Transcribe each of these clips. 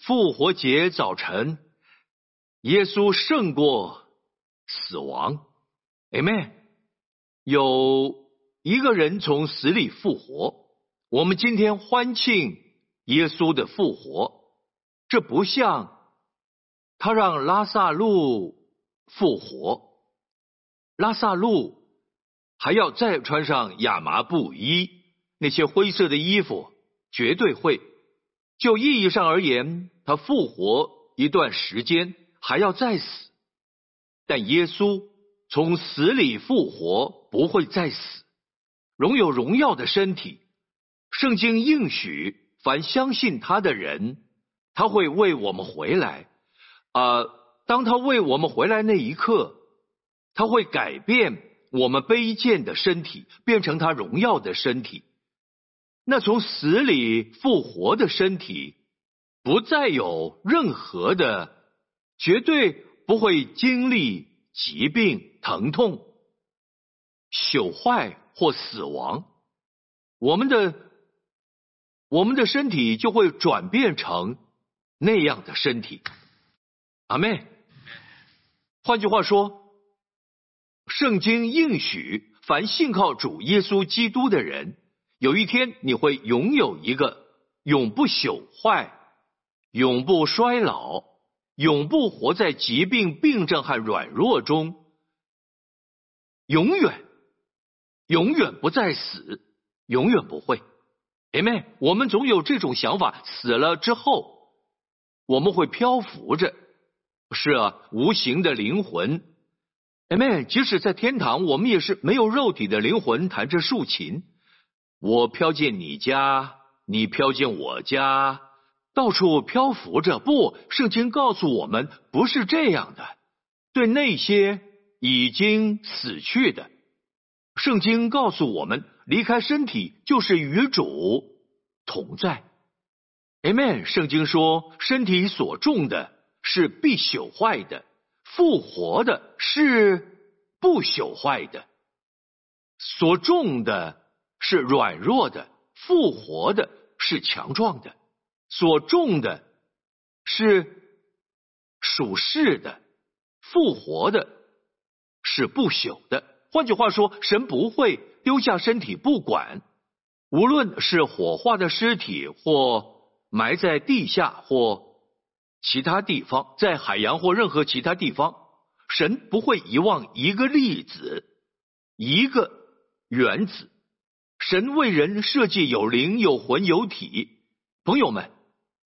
复活节早晨，耶稣胜过死亡。Amen。有一个人从死里复活，我们今天欢庆耶稣的复活。这不像他让拉撒路复活，拉撒路还要再穿上亚麻布衣，那些灰色的衣服绝对会。就意义上而言，他复活一段时间还要再死，但耶稣从死里复活，不会再死，拥有荣耀的身体。圣经应许凡相信他的人，他会为我们回来。当他为我们回来那一刻，他会改变我们卑贱的身体，变成他荣耀的身体。那从死里复活的身体，不再有任何的，绝对不会经历疾病、疼痛、朽坏或死亡。我们的身体就会转变成那样的身体。阿们。换句话说，圣经应许凡信靠主耶稣基督的人，有一天你会拥有一个永不朽坏、永不衰老、永不活在疾病、病症和软弱中，永远不再死，永远不会。Amen。我们总有这种想法，死了之后我们会漂浮着，是无形的灵魂。Amen。即使在天堂，我们也是没有肉体的灵魂弹着竖琴，我飘进你家，你飘进我家，到处漂浮着。不，圣经告诉我们不是这样的。对那些已经死去的，圣经告诉我们，离开身体就是与主同在。Amen。圣经说，身体所种的是必朽坏的，复活的是不朽坏的。所种的是软弱的，复活的是强壮的；所种的是属世的，复活的是不朽的。换句话说，神不会丢下身体不管，无论是火化的尸体，或埋在地下，或其他地方，在海洋或任何其他地方，神不会遗忘一个粒子，一个原子。神为人设计有灵、有魂、有体。朋友们，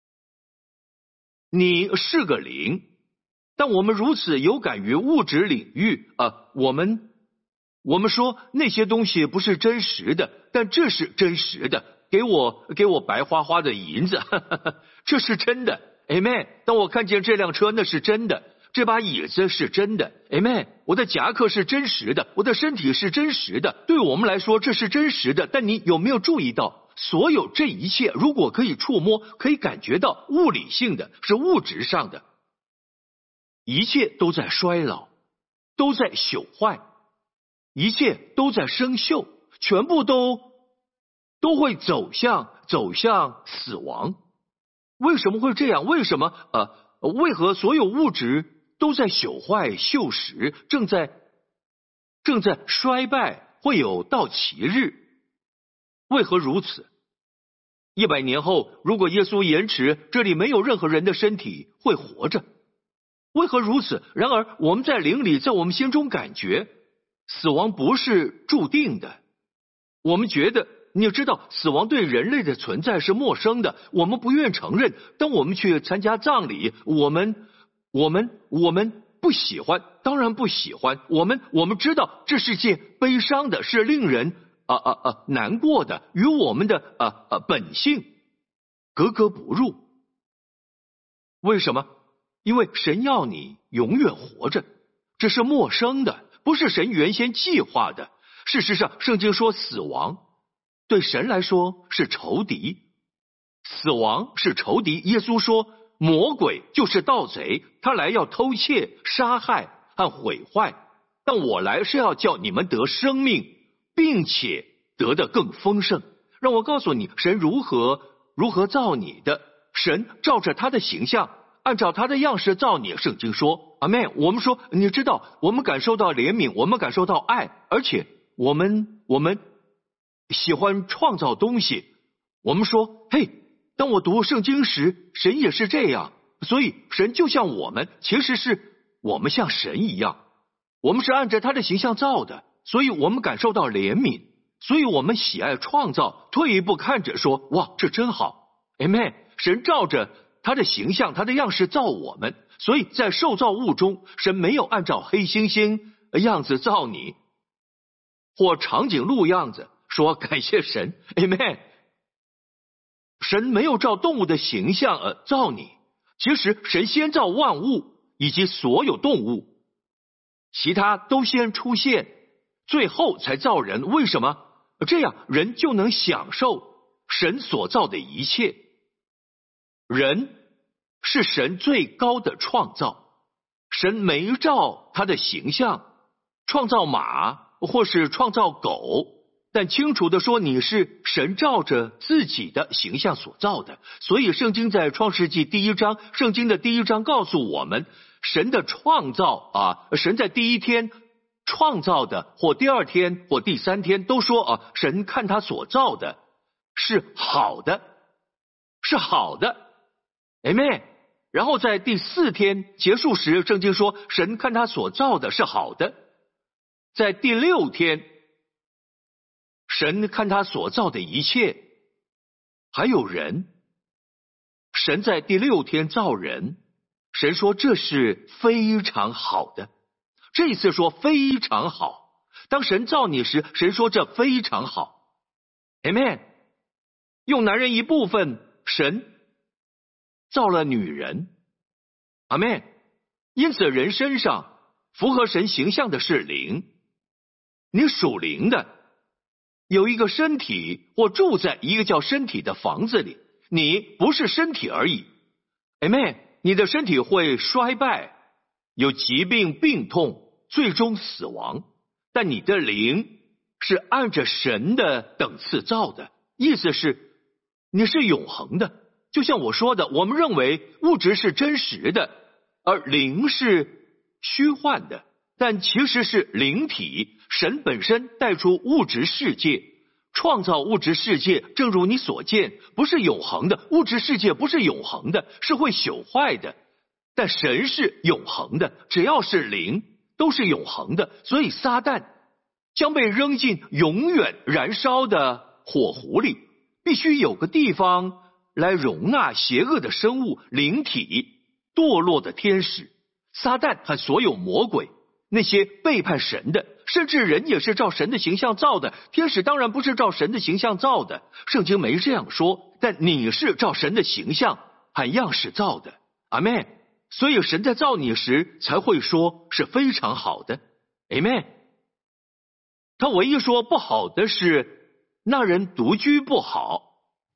你是个灵，但我们如此有感于物质领域我们说那些东西不是真实的，但这是真实的。给我白花花的银子，这是真的。Amen。当我看见这辆车，那是真的。这把椅子是真的。Amen。我的夹克是真实的，我的身体是真实的。对我们来说这是真实的，但你有没有注意到，所有这一切如果可以触摸，可以感觉到，物理性的，是物质上的，一切都在衰老，都在朽坏，一切都在生锈，全部都会走向死亡。为什么会这样？为何所有物质都在朽坏锈蚀，正在衰败，会有到期日？为何如此？100年后，如果耶稣延迟，这里没有任何人的身体会活着。为何如此？然而我们在灵里，在我们心中感觉死亡不是注定的。我们觉得，你知道，死亡对人类的存在是陌生的，我们不愿承认。当我们去参加葬礼，我们不喜欢，当然不喜欢。我们知道这是件悲伤的，是令人难过的，与我们的本性格格不入。为什么？因为神要你永远活着，这是陌生的，不是神原先计划的。事实上，圣经说死亡对神来说是仇敌，死亡是仇敌。耶稣说，魔鬼就是盗贼，他来要偷窃、杀害和毁坏，但我来是要叫你们得生命，并且得的更丰盛。让我告诉你，神如何造你的， 神照着他的形象，按照他的样式造你。圣经说，阿们。我们说，你知道，我们感受到怜悯，我们感受到爱，而且我们喜欢创造东西。我们说，嘿，当我读圣经时，神也是这样，所以神就像我们，其实是我们像神一样，我们是按着他的形象造的，所以我们感受到怜悯，所以我们喜爱创造。退一步看着说，哇，这真好。Amen。神照着他的形象，他的样式造我们，所以在受造物中，神没有按照黑猩猩样子造你，或长颈鹿样子，说感谢神。Amen。神没有照动物的形象造你，其实神先造万物以及所有动物，其他都先出现，最后才造人。为什么？这样人就能享受神所造的一切。人是神最高的创造，神没照他的形象创造马或是创造狗，但清楚的说，你是神照着自己的形象所造的。所以圣经在创世纪第1章，圣经的第1章告诉我们，神的创造神在第一天创造的，或第2天或第3天，都说神看他所造的是好的，是好的。Amen。然后在第4天结束时，圣经说神看他所造的是好的。在第6天，神看他所造的一切，还有人，神在第6天造人，神说这是非常好的。这一次说非常好，当神造你时，神说这非常好。Amen。用男人一部分，神造了女人。阿们。因此人身上符合神形象的是灵，你属灵的，有一个身体，或住在一个叫身体的房子里，你不是身体而已。Amen。你的身体会衰败，有疾病病痛，最终死亡，但你的灵是按着神的等次造的，意思是你是永恒的。就像我说的，我们认为物质是真实的，而灵是虚幻的，但其实是灵体。神本身带出物质世界，创造物质世界，正如你所见，不是永恒的。物质世界不是永恒的，是会朽坏的，但神是永恒的，只要是灵都是永恒的。所以撒旦将被扔进永远燃烧的火湖里，必须有个地方来容纳邪恶的生物、灵体、堕落的天使。撒旦和所有魔鬼，那些背叛神的，甚至人也是照神的形象造的，天使当然不是照神的形象造的，圣经没这样说，但你是照神的形象和样式造的。阿们。所以神在造你时才会说是非常好的。阿们。他唯一说不好的是那人独居不好。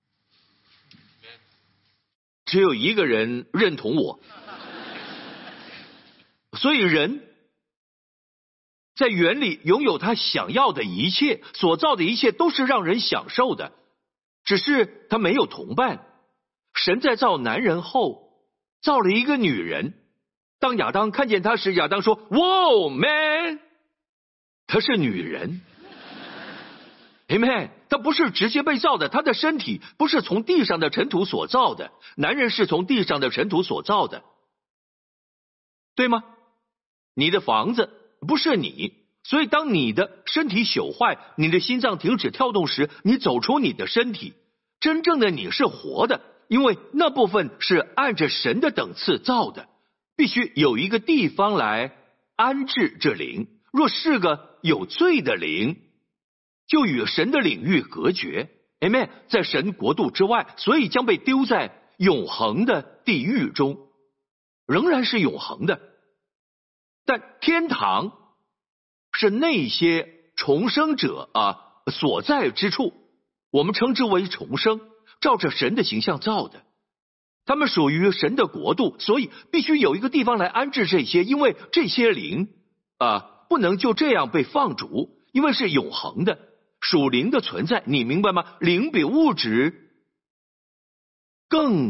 只有一个人认同我。所以人在园里拥有他想要的一切，所造的一切都是让人享受的，只是他没有同伴。神在造男人后造了一个女人，当亚当看见她时，亚当说 Wow man， 她是女人。Amen。 他不是直接被造的，他的身体不是从地上的尘土所造的，男人是从地上的尘土所造的，对吗？你的房子不是你，所以当你的身体朽坏，你的心脏停止跳动时，你走出你的身体，真正的你是活的，因为那部分是按着神的等次造的，必须有一个地方来安置这灵。若是个有罪的灵，就与神的领域隔绝。 Amen。 在神国度之外，所以将被丢在永恒的地狱中，仍然是永恒的。但天堂是那些重生者所在之处，我们称之为重生，照着神的形象造的，他们属于神的国度，所以必须有一个地方来安置这些，因为这些灵不能就这样被放逐，因为是永恒的属灵的存在，你明白吗？灵比物质更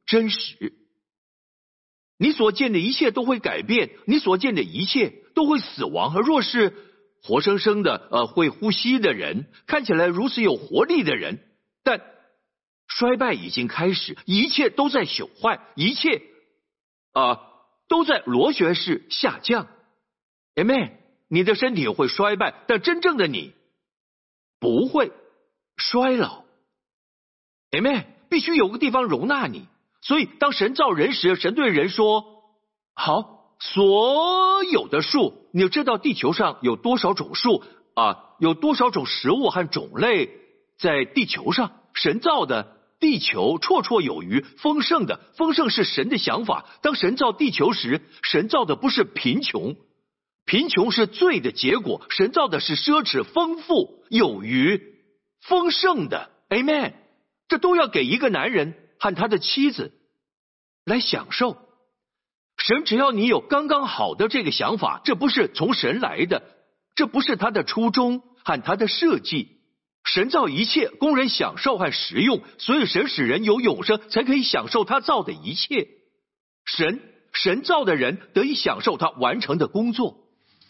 真实。你所见的一切都会改变，你所见的一切都会死亡。而若是活生生的会呼吸的人，看起来如此有活力的人，但衰败已经开始，一切都在朽坏，一切都在螺旋式下降。Amen。你的身体会衰败，但真正的你不会衰老。Amen。必须有个地方容纳你。所以当神造人时，神对人说，好，所有的树，你知道地球上有多少种树有多少种食物和种类在地球上。神造的地球绰绰有余，丰盛的，丰盛是神的想法。当神造地球时，神造的不是贫穷，贫穷是罪的结果，神造的是奢侈、丰富、有余、丰盛的。 Amen。 这都要给一个男人和他的妻子来享受。神只要你有刚刚好的这个想法，这不是从神来的，这不是他的初衷和他的设计。神造一切供人享受和食用，所以神使人有永生，才可以享受他造的一切。神造的人得以享受他完成的工作。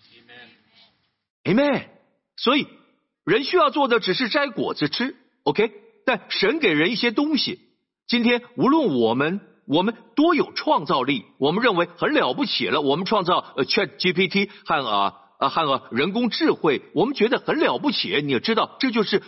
Amen。 所以人需要做的只是摘果子吃 OK。 但神给人一些东西。今天无论我们多有创造力，我们认为很了不起了，我们创造ChatGPT 和人工智慧，我们觉得很了不起。你也知道，这就是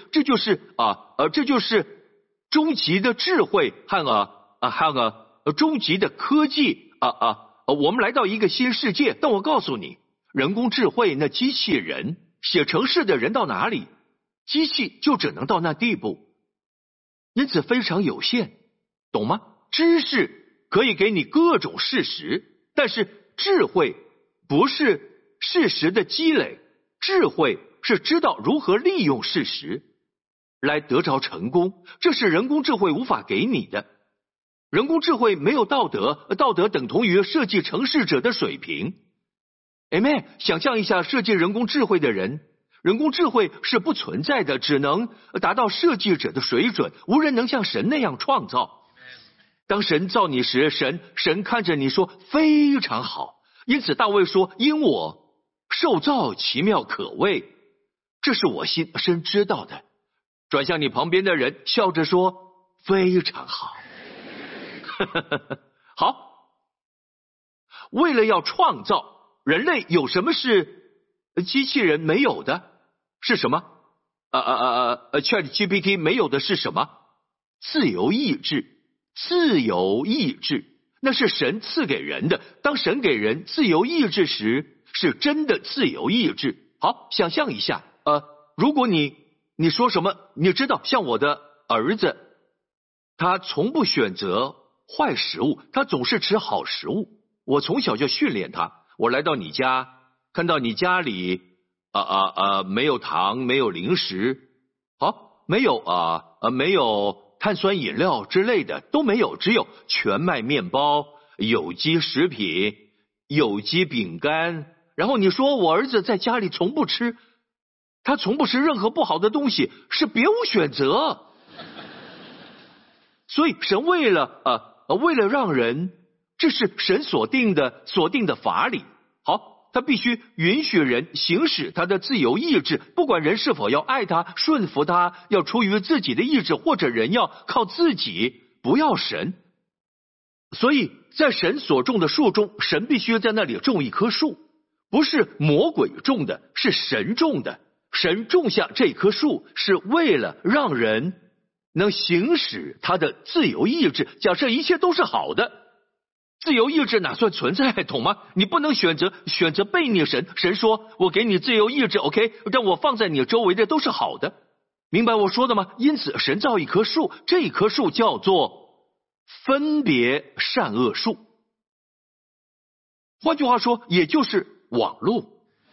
终极的智慧和终极的科技我们来到一个新世界。但我告诉你，人工智慧那机器人写程式的人到哪里，机器就只能到那地步，因此非常有限，懂吗？知识可以给你各种事实，但是智慧不是事实的积累，智慧是知道如何利用事实来得着成功，这是人工智慧无法给你的。人工智慧没有道德，道德等同于设计程式者的水平。Amen。 想象一下，设计人工智慧的人，人工智慧是不存在的，只能达到设计者的水准，无人能像神那样创造。当神造你时，神看着你说非常好，因此大卫说，因我受造奇妙可畏，这是我心深知道的。转向你旁边的人，笑着说非常好。好，为了要创造人类，有什么是机器人没有的？是什么？ChatGPT 没有的是什么？自由意志。自由意志，那是神赐给人的。当神给人自由意志时，是真的自由意志。好，想象一下，如果你说什么，你知道，像我的儿子，他从不选择坏食物，他总是吃好食物。我从小就训练他。我来到你家，看到你家里没有糖，没有零食，好，没有碳酸饮料之类的都没有，只有全麦面包、有机食品、有机饼干。然后你说我儿子在家里从不吃，他从不吃任何不好的东西，是别无选择。所以神为了让人，这是神所定的法理。好，他必须允许人行使他的自由意志，不管人是否要爱他、顺服他，要出于自己的意志，或者人要靠自己，不要神。所以在神所种的树中，神必须在那里种一棵树，不是魔鬼种的，是神种的。神种下这棵树是为了让人能行使他的自由意志。假设一切都是好的，自由意志哪算存在，懂吗？你不能选择背逆神。神说我给你自由意志 OK， 但我放在你周围的都是好的，明白我说的吗？因此神造一棵树，这一棵树叫做分别善恶树，换句话说也就是网络。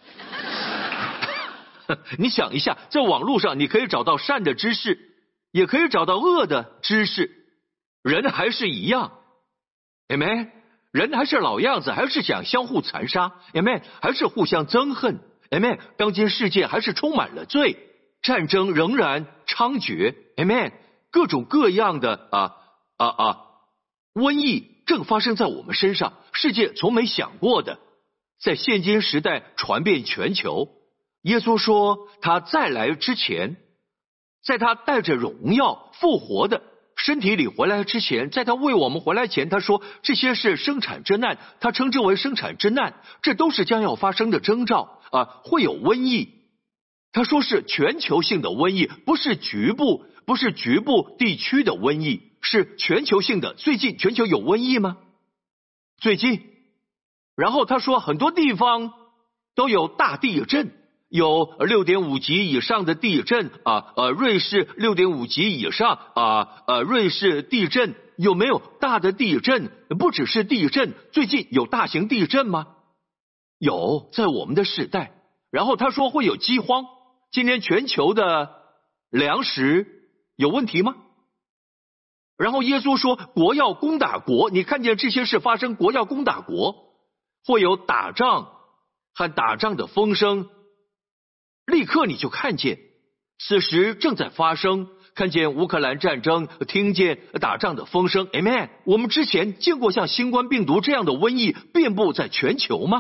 你想一下，在网络上你可以找到善的知识，也可以找到恶的知识，人还是一样。Amen。 人还是老样子，还是想相互残杀。Amen。 还是互相憎恨。Amen。 当今世界还是充满了罪，战争仍然猖獗。Amen。 各种各样的瘟疫正发生在我们身上，世界从没想过的，在现今时代传遍全球。耶稣说他再来之前，在他带着荣耀复活的身体里回来之前，在他为我们回来前，他说这些是生产之难，他称之为生产之难，这都是将要发生的征兆会有瘟疫。他说是全球性的瘟疫，不是局部地区的瘟疫，是全球性的。最近全球有瘟疫吗？最近。然后他说很多地方都有大地震，有6.5级以上的地震瑞士6.5级以上瑞士地震。有没有大的地震？不只是地震，最近有大型地震吗？有，在我们的世代。然后他说会有饥荒，今天全球的粮食有问题吗？然后耶稣说国要攻打国，你看见这些事发生，国要攻打国，会有打仗和打仗的风声，立刻你就看见此时正在发生，看见乌克兰战争，听见打仗的风声。 Amen。 我们之前见过像新冠病毒这样的瘟疫遍布在全球吗？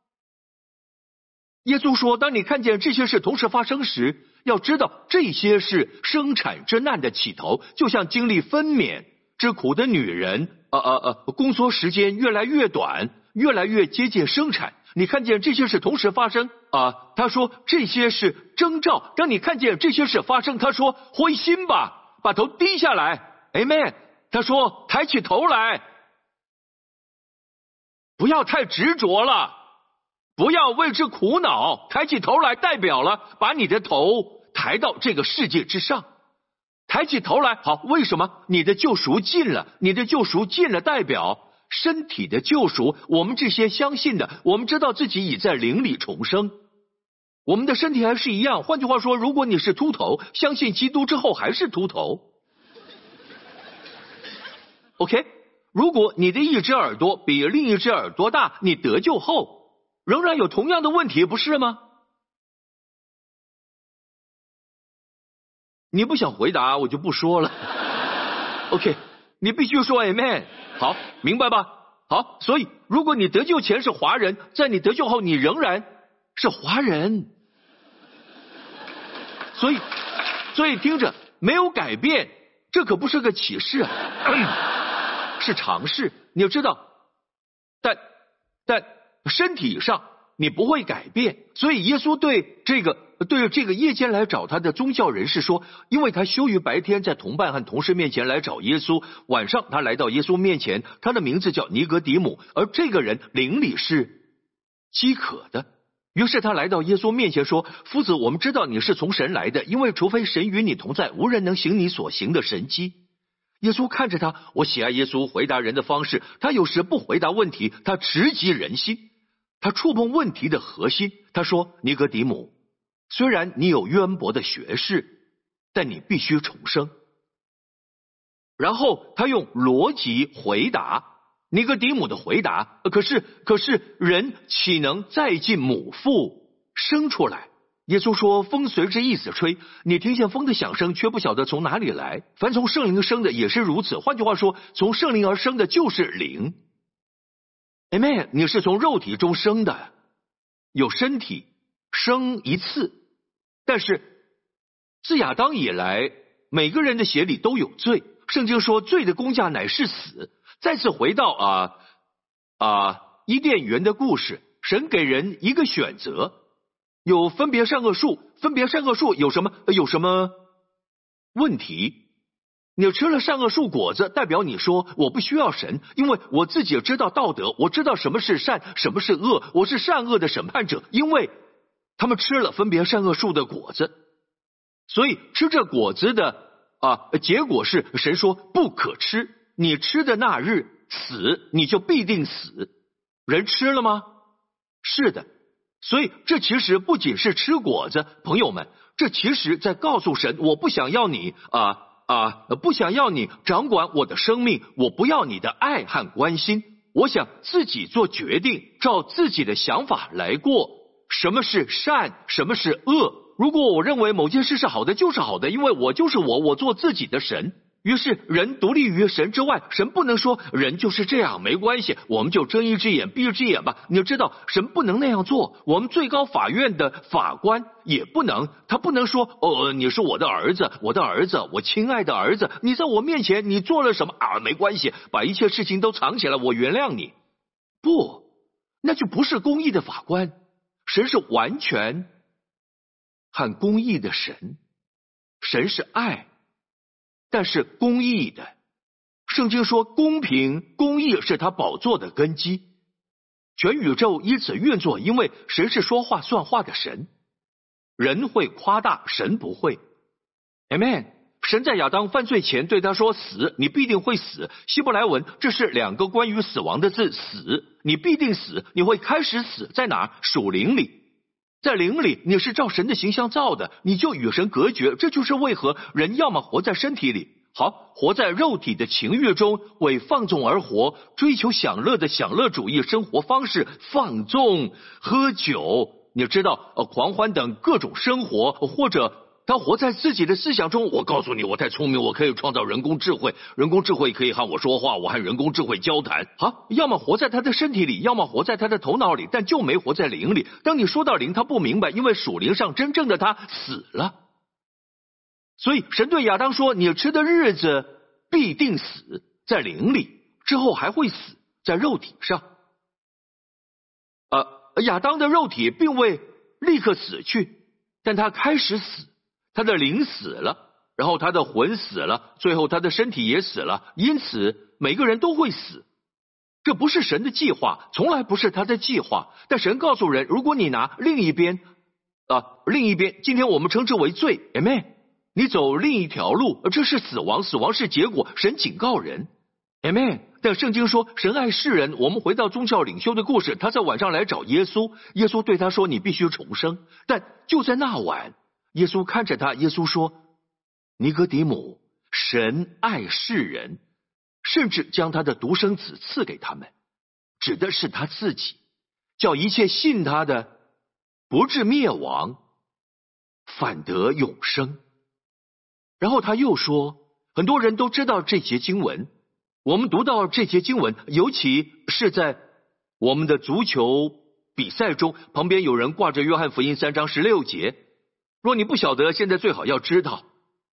耶稣说当你看见这些事同时发生时，要知道这些是生产之难的起头，就像经历分娩之苦的女人宫缩时间越来越短，越来越接近生产。你看见这些事同时发生他说这些是征兆。当你看见这些事发生，他说灰心吧，把头低下来。 Amen。 他说抬起头来，不要太执着了，不要为之苦恼，抬起头来代表了把你的头抬到这个世界之上。抬起头来，好，为什么？你的救赎近了，你的救赎近了代表身体的救赎。我们这些相信的，我们知道自己已在灵里重生，我们的身体还是一样。换句话说，如果你是秃头，相信基督之后还是秃头。OK， 如果你的一只耳朵比另一只耳朵大，你得救后仍然有同样的问题，不是吗？你不想回答我就不说了。OK， 你必须说 Amen。 好，明白吧？好，所以如果你得救前是华人，在你得救后你仍然是华人。所以听着，没有改变，这可不是个启示是常识。你要知道，但身体上你不会改变。所以耶稣对这个夜间来找他的宗教人士说，因为他羞于白天在同伴和同事面前来找耶稣，晚上他来到耶稣面前，他的名字叫尼格底母，而这个人灵里是饥渴的。于是他来到耶稣面前说，夫子，我们知道你是从神来的，因为除非神与你同在，无人能行你所行的神迹。耶稣看着他，我喜爱耶稣回答人的方式，他有时不回答问题，他直击人心，他触碰问题的核心。他说，尼格底母，虽然你有渊博的学识，但你必须重生。然后他用逻辑回答尼格底母的回答，可是人岂能再进母腹生出来？耶稣说，风随着意思吹，你听见风的响声，却不晓得从哪里来。凡从圣灵生的也是如此。换句话说，从圣灵而生的就是灵。 Amen。 你是从肉体中生的，有身体生一次，但是自亚当以来，每个人的血里都有罪。圣经说罪的工价乃是死。再次回到伊甸园的故事，神给人一个选择，有分别善恶树，分别善恶树有什么问题？你吃了善恶树果子，代表你说我不需要神，因为我自己知道道德，我知道什么是善，什么是恶，我是善恶的审判者。因为他们吃了分别善恶树的果子，所以吃这果子的结果是神说不可吃，你吃的那日死，你就必定死。人吃了吗？是的。所以这其实不仅是吃果子，朋友们，这其实在告诉神，我不想要你不想要你掌管我的生命，我不要你的爱和关心，我想自己做决定，照自己的想法来过。什么是善，什么是恶？如果我认为某件事是好的，就是好的，因为我就是我做自己的神。 于是人独立于神之外，神不能说人就是这样，没关系，我们就睁一只眼闭一只眼吧。你要知道，神不能那样做。我们最高法院的法官也不能，他不能说你是我的儿子，我的儿子，我亲爱的儿子，你在我面前你做了什么啊？没关系，把一切事情都藏起来，我原谅你。不，那就不是公义的法官。神是完全和公义的神，神是爱，但是公义的。圣经说公平公义是他宝座的根基，全宇宙以此运作，因为神是说话算话的神。人会夸大，神不会。 Amen。 神在亚当犯罪前对他说，死，你必定会死。希伯来文这是两个关于死亡的字，死，你必定死，你会开始死，在哪？属灵里。在灵里你是照神的形象造的，你就与神隔绝。这就是为何人要么活在身体里，好，活在肉体的情欲中，为放纵而活，追求享乐的享乐主义生活方式，放纵、喝酒，你知道狂欢等各种生活，或者他活在自己的思想中。我告诉你，我太聪明，我可以创造人工智慧，人工智慧可以和我说话，我和人工智慧交谈。好，要么活在他的身体里，要么活在他的头脑里，但就没活在灵里。当你说到灵，他不明白，因为属灵上真正的他死了。所以神对亚当说，你吃的日子必定死，在灵里，之后还会死在肉体上。亚当的肉体并未立刻死去，但他开始死，他的灵死了，然后他的魂死了，最后他的身体也死了。因此每个人都会死，这不是神的计划，从来不是他的计划。但神告诉人，如果你拿另一边，今天我们称之为罪 Amen， 你走另一条路，这是死亡，死亡是结果，神警告人 Amen。 但圣经说神爱世人。我们回到宗教领袖的故事，他在晚上来找耶稣，耶稣对他说，你必须重生。但就在那晚，耶稣看着他，耶稣说，尼哥底母，神爱世人，甚至将他的独生子赐给他们，指的是他自己，叫一切信他的不至灭亡，反得永生。然后他又说，很多人都知道这节经文，我们读到这节经文，尤其是在我们的足球比赛中，旁边有人挂着约翰福音3章16节。若你不晓得，现在最好要知道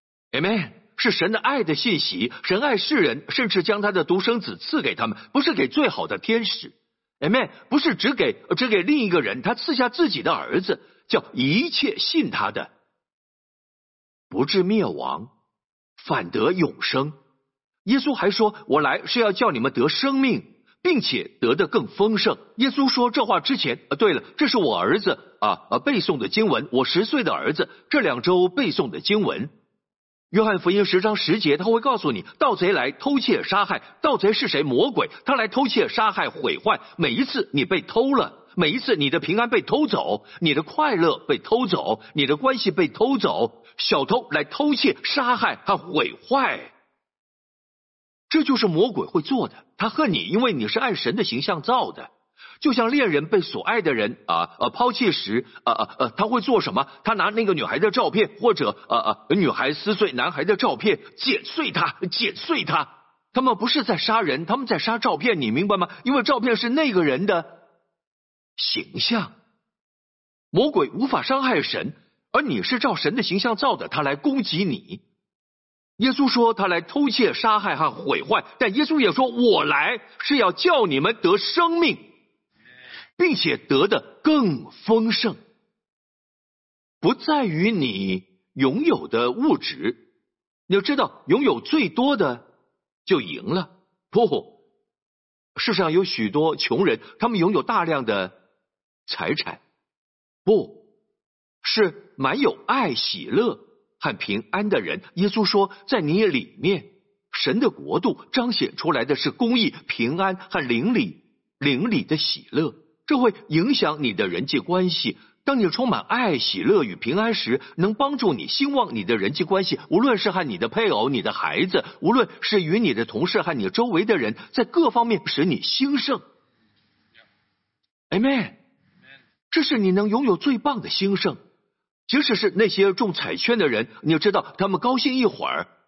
Amen， 是神的爱的信息。神爱世人，甚至将他的独生子赐给他们，不是给最好的天使 Amen， 不是只给另一个人，他赐下自己的儿子，叫一切信他的不至灭亡，反得永生。耶稣还说，我来是要叫你们得生命，并且得得更丰盛。耶稣说这话之前，对了，这是我儿子背诵的经文，我10岁的儿子这2周背诵的经文。约翰福音10章10节，他会告诉你，盗贼来偷窃杀害。盗贼是谁？魔鬼，他来偷窃杀害毁坏。每一次你被偷了，每一次你的平安被偷走，你的快乐被偷走，你的关系被偷走，小偷来偷窃杀害和毁坏。这就是魔鬼会做的，他恨你，因为你是按神的形象造的。就像恋人被所爱的人抛弃时，他会做什么？他拿那个女孩的照片，或者女孩撕碎男孩的照片，剪碎他。他们不是在杀人，他们在杀照片，你明白吗？因为照片是那个人的形象。魔鬼无法伤害神，而你是照神的形象造的，他来攻击你。耶稣说他来偷窃杀害和毁坏，但耶稣也说，我来是要叫你们得生命，并且得的更丰盛。不在于你拥有的物质，你要知道拥有最多的就赢了。不，世上有许多穷人，他们拥有大量的财产，不是满有爱喜乐和平安的人。耶稣说，在你里面，神的国度彰显出来的是公义、平安和灵里的喜乐，这会影响你的人际关系。当你充满爱、喜乐与平安时，能帮助你兴旺你的人际关系，无论是和你的配偶、你的孩子，无论是与你的同事和你周围的人，在各方面使你兴盛。Amen， 这是你能拥有最棒的兴盛。即使是那些中彩券的人，你要知道他们高兴一会儿，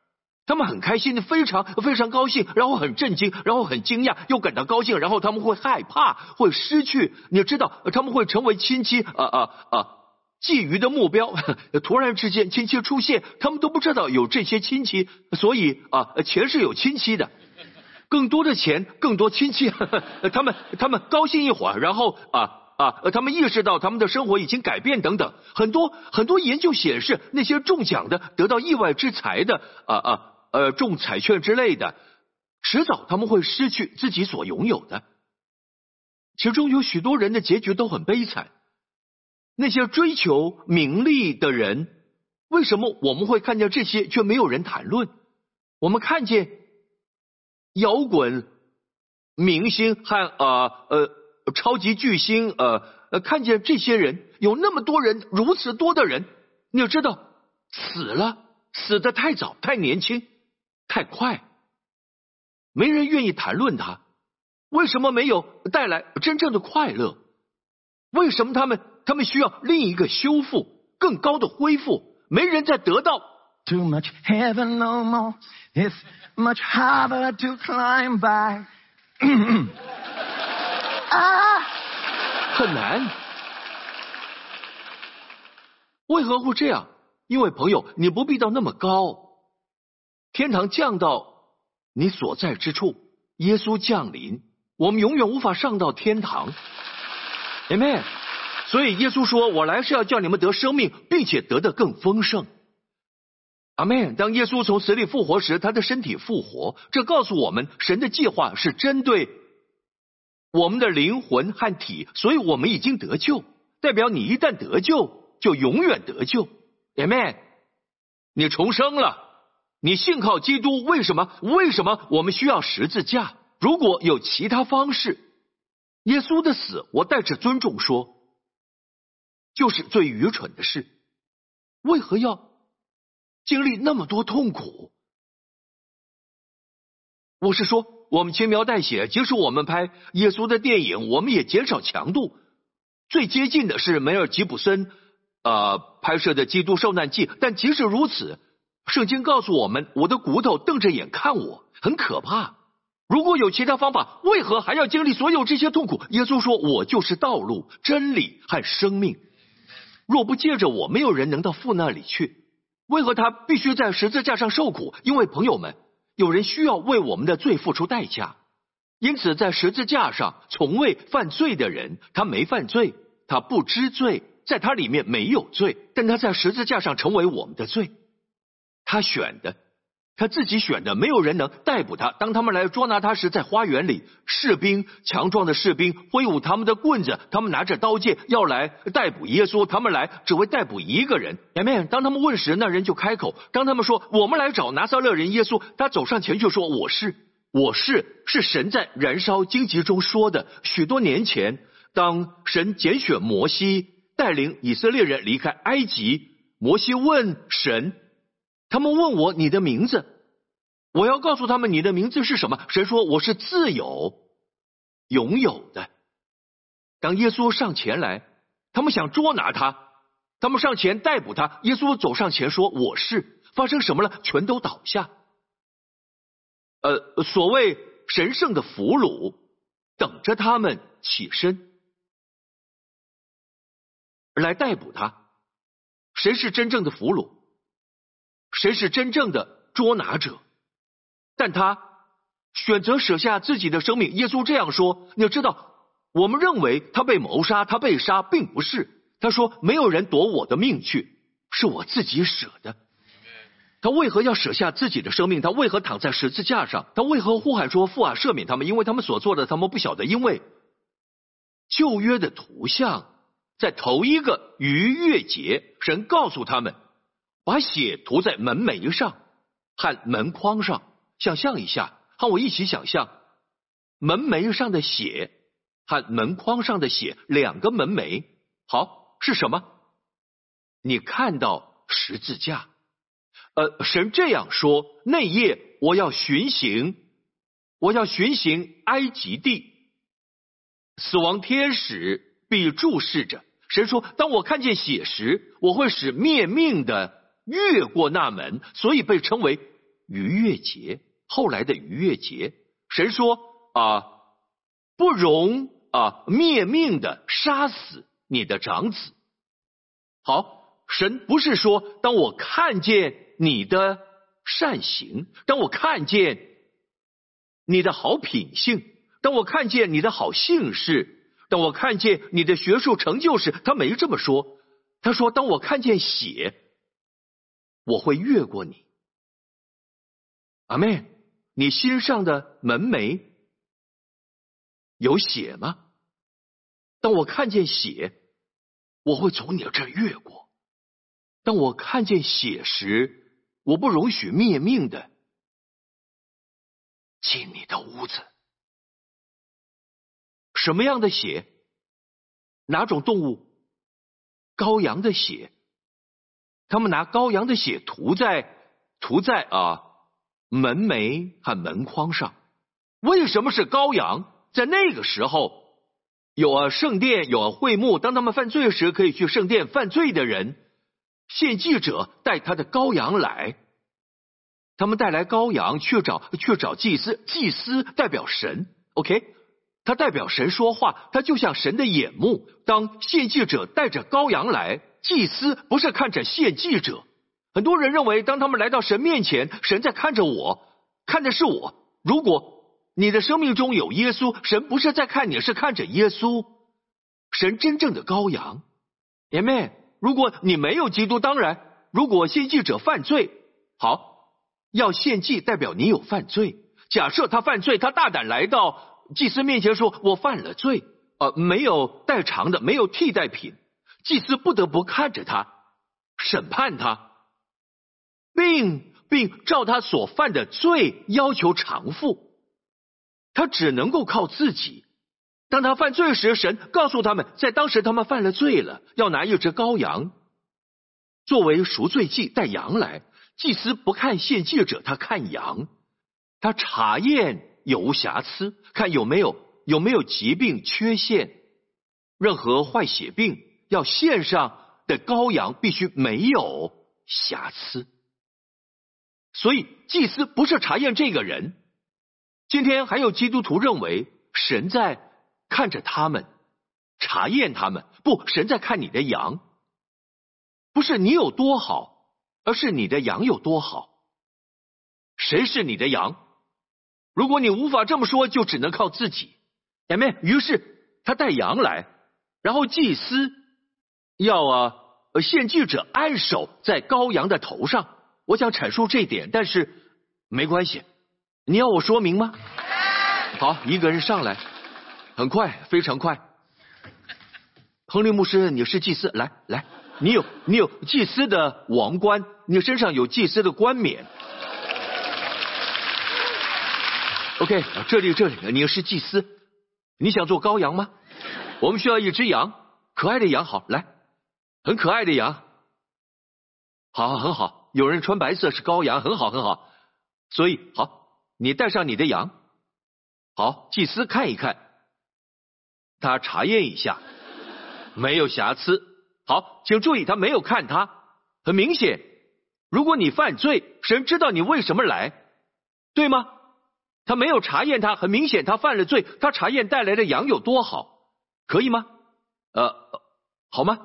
他们很开心，非常非常高兴，然后很震惊，然后很惊讶，又感到高兴，然后他们会害怕，会失去。你知道，他们会成为亲戚觊觎的目标。突然之间，亲戚出现，他们都不知道有这些亲戚，所以钱是有亲戚的，更多的钱，更多亲戚。他们高兴一会儿，然后他们意识到他们的生活已经改变等等。很多研究显示，那些中奖的、得到意外之财的中彩券之类的，迟早他们会失去自己所拥有的。其中有许多人的结局都很悲惨。那些追求名利的人，为什么我们会看见这些却没有人谈论？我们看见摇滚明星和超级巨星，看见这些人，有那么多人，如此多的人，你要知道，死得太早，太年轻，太快，没人愿意谈论他。为什么没有带来真正的快乐？为什么他们需要另一个修复，更高的恢复？没人在得到。 Too much heaven no more. It's much harder to climb by. 很难。为何会这样？因为朋友，你不必到那么高，天堂降到你所在之处，耶稣降临，我们永远无法上到天堂。Amen。所以耶稣说，我来是要叫你们得生命，并且得得更丰盛。阿们。当耶稣从死里复活时，他的身体复活，这告诉我们神的计划是针对我们的灵魂和体，所以我们已经得救，代表你一旦得救就永远得救。Amen。你重生了，你信靠基督。为什么我们需要十字架？如果有其他方式，耶稣的死，我带着尊重说，就是最愚蠢的事。为何要经历那么多痛苦？我是说，我们轻描淡写，即使我们拍耶稣的电影，我们也减少强度。最接近的是梅尔吉普森拍摄的《基督受难记》，但即使如此，圣经告诉我们，我的骨头瞪着眼看我，很可怕。如果有其他方法，为何还要经历所有这些痛苦？耶稣说，我就是道路、真理和生命。若不借着我，没有人能到父那里去。为何他必须在十字架上受苦？因为朋友们，有人需要为我们的罪付出代价。因此在十字架上从未犯罪的人，他没犯罪，他不知罪，在他里面没有罪，但他在十字架上成为我们的罪。他自己选的，没有人能逮捕他。当他们来捉拿他时，在花园里，强壮的士兵挥舞他们的棍子，他们拿着刀剑要来逮捕耶稣。他们来只会逮捕一个人。Amen。当他们问时，那人就开口。当他们说我们来找拿撒勒人耶稣，他走上前去说，我是神在燃烧荆棘中说的。许多年前，当神拣选摩西带领以色列人离开埃及，摩西问神，他们问我你的名字，我要告诉他们你的名字是什么。神说，我是自由拥有的。当耶稣上前来，他们想捉拿他，他们上前逮捕他，耶稣走上前说，我是。发生什么了？全都倒下。所谓神圣的俘虏等着他们起身来逮捕他。谁是真正的俘虏？谁是真正的捉拿者？但他选择舍下自己的生命。耶稣这样说，你要知道，我们认为他被谋杀，他被杀，并不是。他说，没有人夺我的命去，是我自己舍的。他为何要舍下自己的生命？他为何躺在十字架上？他为何呼喊说，父啊，赦免他们，因为他们所做的他们不晓得。因为旧约的图像在头一个逾越节，神告诉他们把血涂在门楣上和门框上。想象一下，和我一起想象，门楣上的血和门框上的血，两个门楣。好，是什么？你看到十字架。神这样说，那夜我要巡行埃及地，死亡天使必注视着。神说，当我看见血时，我会使灭命的越过那门，所以被称为逾越节，后来的逾越节，神说不容灭命的杀死你的长子。好，神不是说当我看见你的善行，当我看见你的好品性，当我看见你的好姓氏，当我看见你的学术成就时，他没这么说。他说当我看见血，我会越过你。阿们，你心上的门楣有血吗？当我看见血，我会从你这儿越过。当我看见血时，我不容许灭命的进你的屋子。什么样的血？哪种动物？羔羊的血。他们拿羔羊的血涂在门楣和门框上。为什么是羔羊？在那个时候有圣殿，有会幕，当他们犯罪时可以去圣殿，犯罪的人献祭者带他的羔羊来，他们带来羔羊去找祭司，祭司代表神 OK， 他代表神说话，他就像神的眼目。当献祭者带着羔羊来，祭司不是看着献祭者。很多人认为当他们来到神面前，神在看着我，看的是我。如果你的生命中有耶稣，神不是在看你，是看着耶稣，神真正的羔羊。 Amen。 如果你没有基督，当然如果献祭者犯罪，好，要献祭代表你有犯罪。假设他犯罪，他大胆来到祭司面前说我犯了罪，没有代偿的，没有替代品，祭司不得不看着他，审判他，并照他所犯的罪要求偿付。他只能够靠自己。当他犯罪时，神告诉他们，在当时他们犯了罪了，要拿一只羔羊作为赎罪祭，带羊来。祭司不看献祭者，他看羊，他查验有无瑕疵，看有没有疾病缺陷，任何坏血病，要献上的羔羊必须没有瑕疵。所以祭司不是查验这个人。今天还有基督徒认为神在看着他们，查验他们。不，神在看你的羊，不是你有多好，而是你的羊有多好。谁是你的羊？如果你无法这么说，就只能靠自己。Amen。 于是他带羊来，然后祭司要献祭者按手在羔羊的头上。我想阐述这一点，但是没关系。你要我说明吗？好，一个人上来，很快，非常快。亨利牧师，你是祭司，来，你有祭司的王冠，你身上有祭司的冠冕。OK， 这里，你是祭司，你想做羔羊吗？我们需要一只羊，可爱的羊，好，来，很可爱的羊，好，很好。有人穿白色是羔羊，很好。所以好，你带上你的羊。好，祭司看一看，他查验一下，没有瑕疵。好，请注意，他没有看他。很明显，如果你犯罪，神知道你为什么来，对吗？他没有查验他，很明显他犯了罪。他查验带来的羊有多好，可以吗？好吗？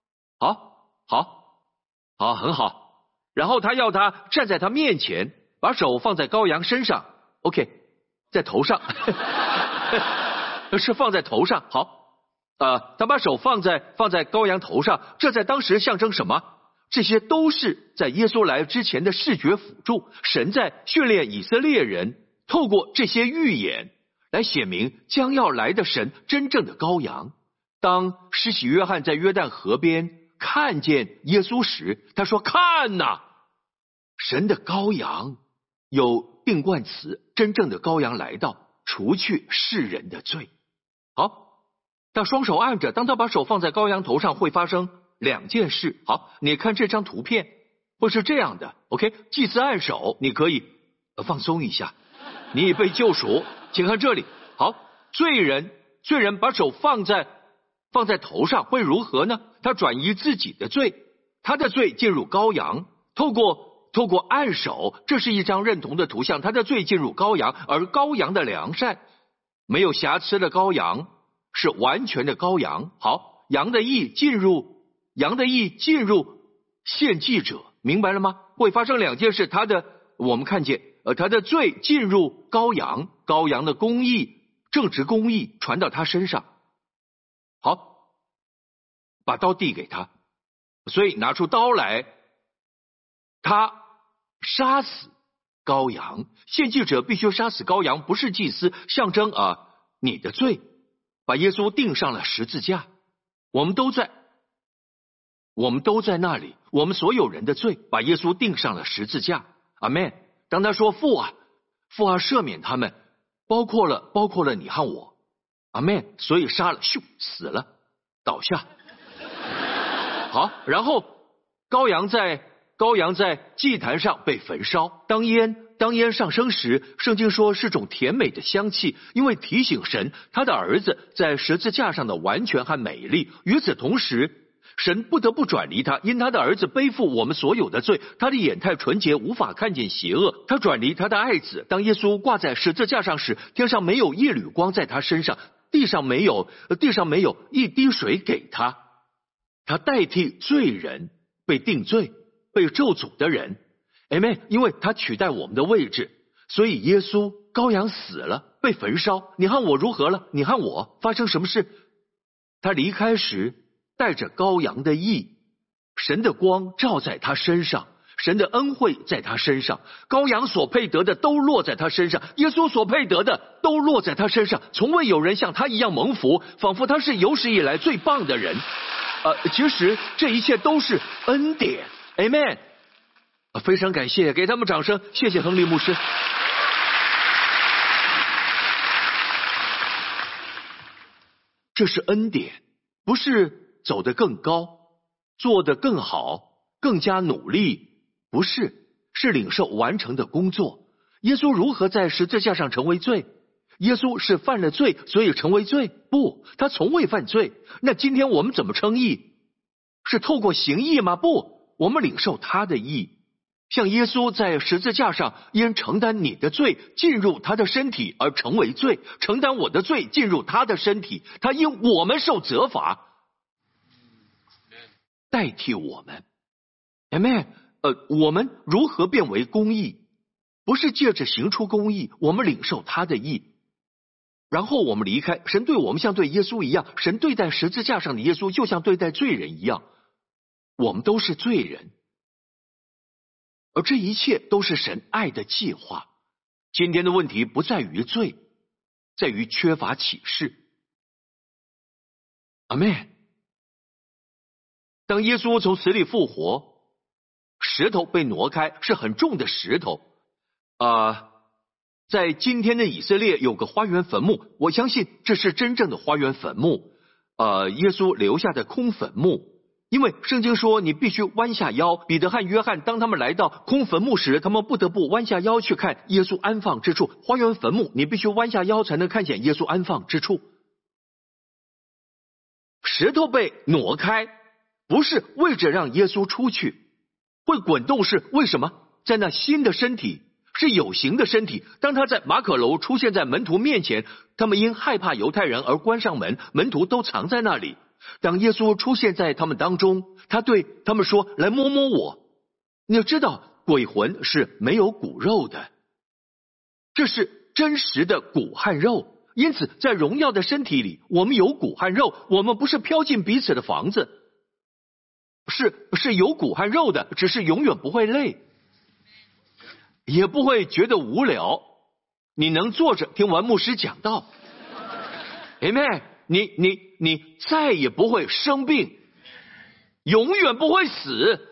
好，很好。然后他要他站在他面前，把手放在羔羊身上。 OK， 在头上是放在头上。好，他把手放在羔羊头上，这在当时象征什么？这些都是在耶稣来之前的视觉辅助。神在训练以色列人，透过这些预演来显明将要来的神真正的羔羊。当施洗约翰在约旦河边看见耶稣时，他说看哪，神的羔羊，有定冠词，真正的羔羊来到，除去世人的罪。好，他双手按着，当他把手放在羔羊头上，会发生两件事。好，你看这张图片会是这样的。 OK， 祭司按手，你可以放松一下，你已被救赎。请看这里。好，罪人把手放在头上会如何呢？他转移自己的罪，他的罪进入羔羊，透过透过按手，这是一张认同的图像，他的罪进入羔羊，而羔羊的良善，没有瑕疵的羔羊是完全的羔羊。好，羊的义进入献祭者，明白了吗？会发生两件事，我们看见他的罪进入羔羊，羔羊的公义，正直公义传到他身上。好，把刀递给他，所以拿出刀来，他杀死羔羊。献祭者必须杀死羔羊，不是祭司，象征你的罪，把耶稣钉上了十字架。我们都在那里，我们所有人的罪把耶稣钉上了十字架。阿们。当他说父啊赦免他们，包括了你和我。阿们。所以杀了，咻，死了，倒下。好，然后羔羊在祭坛上被焚烧，当烟上升时，圣经说是种甜美的香气，因为提醒神他的儿子在十字架上的完全和美丽。与此同时，神不得不转离他，因他的儿子背负我们所有的罪，他的眼太纯洁，无法看见邪恶。他转离他的爱子。当耶稣挂在十字架上时，天上没有一缕光在他身上，地上没有一滴水给他。他代替罪人被定罪、被咒诅的人。Amen。因为他取代我们的位置，所以耶稣羔羊死了，被焚烧。你和我如何了？你和我发生什么事？他离开时带着羔羊的义，神的光照在他身上，神的恩惠在他身上，羔羊所配得的都落在他身上，耶稣所配得的都落在他身上。从未有人像他一样蒙福，仿佛他是有史以来最棒的人。其实这一切都是恩典。 Amen。 非常感谢，给他们掌声。谢谢亨利牧师。这是恩典，不是走得更高，做得更好，更加努力，不是，是领受完成的工作。耶稣如何在十字架上成为罪？耶稣是犯了罪所以成为罪？不，他从未犯罪。那今天我们怎么称义？是透过行义吗？不，我们领受他的义，像耶稣在十字架上因承担你的罪进入他的身体而成为罪，承担我的罪进入他的身体，他因我们受责罚代替我们。 Amen。 我们如何变为公义？不是借着行出公义，我们领受他的义，然后我们离开。神对我们像对耶稣一样，神对待十字架上的耶稣就像对待罪人一样，我们都是罪人，而这一切都是神爱的计划。今天的问题不在于罪，在于缺乏启示。阿们。当耶稣从死里复活，石头被挪开，是很重的石头。在今天的以色列有个花园坟墓，我相信这是真正的花园坟墓。耶稣留下的空坟墓，因为圣经说你必须弯下腰。彼得和约翰当他们来到空坟墓时，他们不得不弯下腰去看耶稣安放之处。花园坟墓，你必须弯下腰才能看见耶稣安放之处。石头被挪开，不是为着让耶稣出去，会滚动是为什么？在那新的身体，是有形的身体。当他在马可楼出现在门徒面前，他们因害怕犹太人而关上门，门徒都藏在那里。当耶稣出现在他们当中，他对他们说，来摸摸我。你要知道，鬼魂是没有骨肉的，这是真实的骨和肉。因此在荣耀的身体里，我们有骨和肉，我们不是飘进彼此的房子，是有骨和肉的，只是永远不会累，也不会觉得无聊。你能坐着听完牧师讲道，Amen。 你再也不会生病，永远不会死，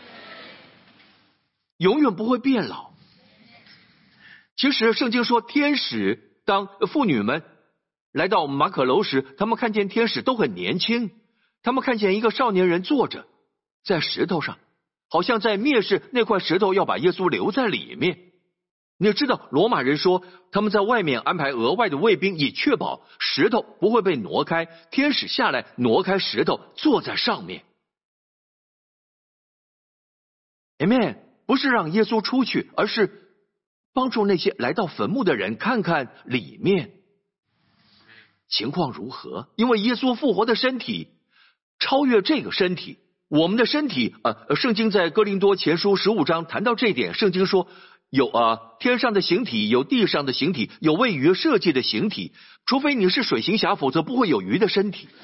永远不会变老。其实圣经说，天使当妇女们来到马可楼时，他们看见天使都很年轻，他们看见一个少年人坐着在石头上，好像在蔑视那块石头要把耶稣留在里面。你知道罗马人说他们在外面安排额外的卫兵，以确保石头不会被挪开，天使下来挪开石头坐在上面。Amen。 不是让耶稣出去，而是帮助那些来到坟墓的人看看里面情况如何。因为耶稣复活的身体超越这个身体，我们的身体圣经在哥林多前书15章谈到这一点，圣经说有天上的形体，有地上的形体，有为鱼设计的形体，除非你是水行侠，否则不会有鱼的身体。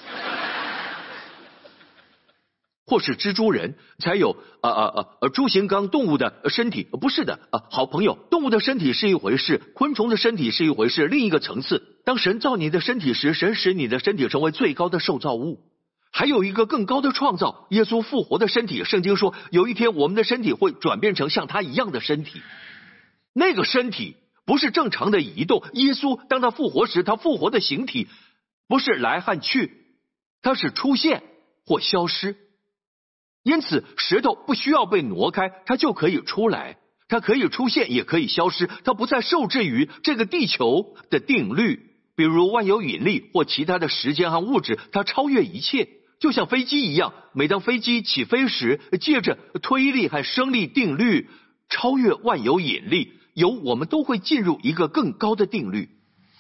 或是蜘蛛人才有猪形纲动物的身体，不是的好朋友，动物的身体是一回事，昆虫的身体是一回事，另一个层次。当神造你的身体时，神使你的身体成为最高的受造物，还有一个更高的创造，耶稣复活的身体。圣经说有一天我们的身体会转变成像他一样的身体，那个身体不是正常的移动。耶稣当他复活时，他复活的形体不是来和去，他是出现或消失。因此石头不需要被挪开，它就可以出来，它可以出现也可以消失，它不再受制于这个地球的定律，比如万有引力或其他的时间和物质，它超越一切。就像飞机一样，每当飞机起飞时，借着推力和升力定律超越万有引力，我们都会进入一个更高的定律。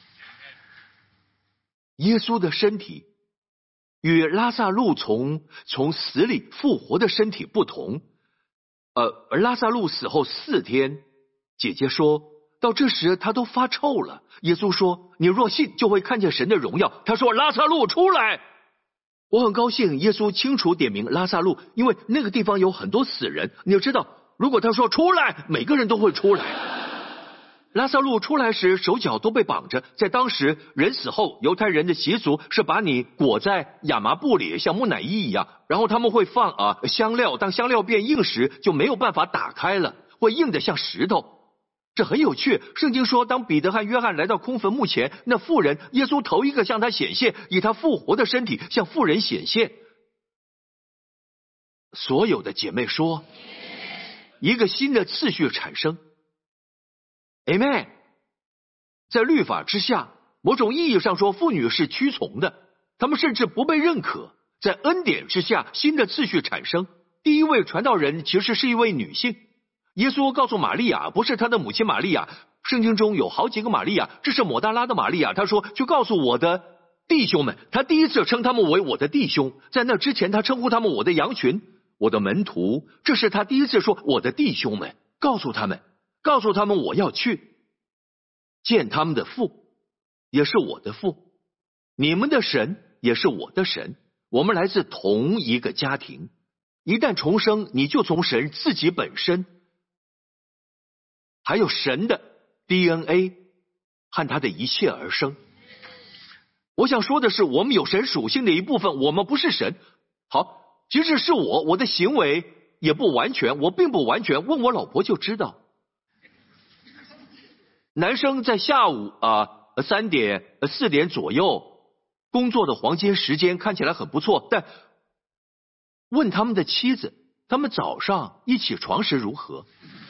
耶稣的身体与拉撒路从死里复活的身体不同。拉撒路死后4天，姐姐说到这时他都发臭了。耶稣说你若信就会看见神的荣耀。他说拉撒路出来。我很高兴耶稣清楚点名拉撒路，因为那个地方有很多死人。你要知道，如果他说出来，每个人都会出来。拉撒路出来时手脚都被绑着，在当时人死后犹太人的习俗是把你裹在亚麻布里，像木乃伊一样，然后他们会放香料，当香料变硬时就没有办法打开了，会硬得像石头。这很有趣，圣经说当彼得和约翰来到空坟墓前，那妇人耶稣头一个向他显现，以他复活的身体向妇人显现。所有的姐妹说一个新的次序产生。Amen。 在律法之下，某种意义上说妇女是屈从的，她们甚至不被认可。在恩典之下，新的次序产生。第一位传道人其实是一位女性，耶稣告诉玛利亚，不是他的母亲玛利亚，圣经中有好几个玛利亚，这是抹大拉的玛利亚。他说去告诉我的弟兄们，他第一次称他们为我的弟兄，在那之前他称呼他们我的羊群，我的门徒，这是他第一次说我的弟兄们，告诉他们我要去见他们的父，也是我的父，你们的神也是我的神，我们来自同一个家庭。一旦重生，你就从神自己本身还有神的 DNA 和他的一切而生。我想说的是，我们有神属性的一部分，我们不是神。好，即使是我的行为也不完全，我并不完全，问我老婆就知道。男生在下午3点4点左右工作的黄金时间看起来很不错，但问他们的妻子，他们早上一起床时如何？